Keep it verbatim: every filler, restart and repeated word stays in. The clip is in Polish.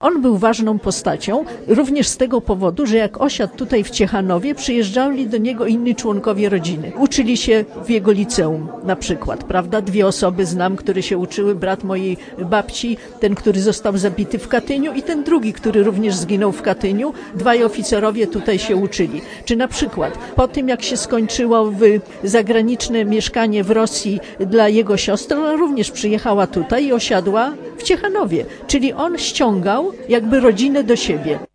On był ważną postacią, również z tego powodu, że jak osiadł tutaj w Ciechanowie, przyjeżdżali do niego inni członkowie rodziny. Uczyli się w jego liceum na przykład, prawda? Dwie osoby znam, które się uczyły, brat mojej babci, ten, który został zabity w Katyniu i ten drugi, który również zginął w Katyniu. Dwaj oficerowie tutaj się uczyli. Czy na przykład po tym, jak się skończyło w zagraniczne mieszkanie w Rosji dla jego siostry, ona również przyjechała tutaj i osiadła w Ciechanowie. Czyli on ściągał jakby rodzinę do siebie.